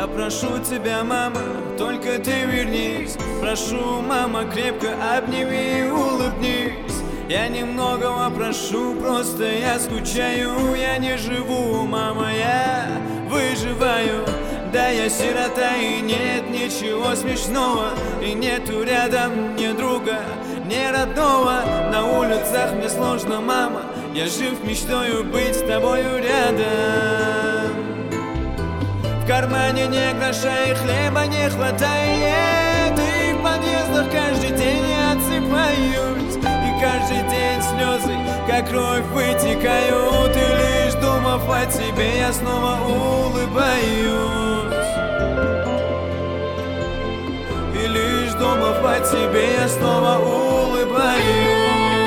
Я прошу тебя, мама, только ты вернись. Прошу, мама, крепко обними и улыбнись. Я немногого прошу, просто я скучаю. Я не живу, мама, я выживаю. Да, я сирота, и нет ничего смешного. И нету рядом ни друга, ни родного. На улицах мне сложно, мама. Я жив мечтою быть с тобою рядом. В кармане ни гроша и хлеба не хватает. И в подъездах каждый день я отсыпаюсь. И каждый день слезы, как кровь, вытекают. И лишь думав о тебе, я снова улыбаюсь. И лишь думав о тебе, я снова улыбаюсь.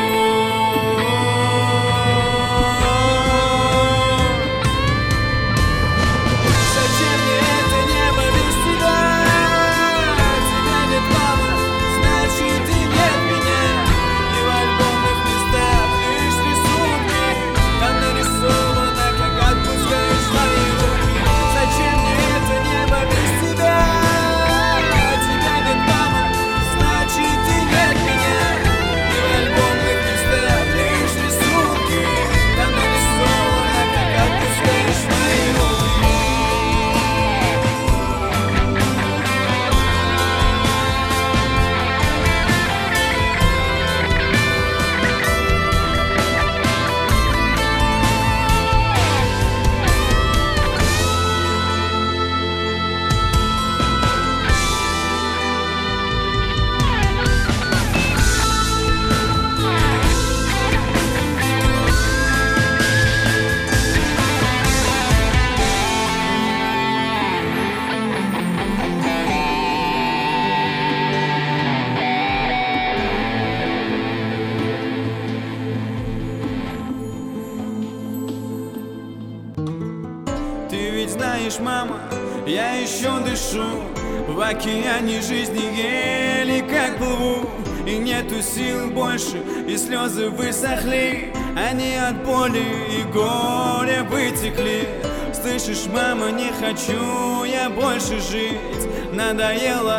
Ты ведь знаешь, мама, я еще дышу в океане жизни, еле как плыву. И нету сил больше, и слезы высохли. Они от боли и горя вытекли. Слышишь, мама, не хочу я больше жить. Надоело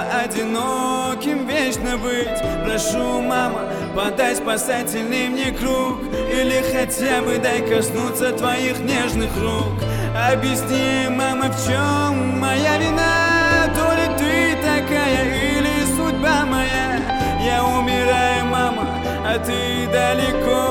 одиноким вечно быть. Прошу, мама, подай спасательный мне круг. Или хотя бы дай коснуться твоих нежных рук. Объясни, мама, в чем моя вина? То ли ты такая, или судьба моя? Я умираю, мама, а ты далеко.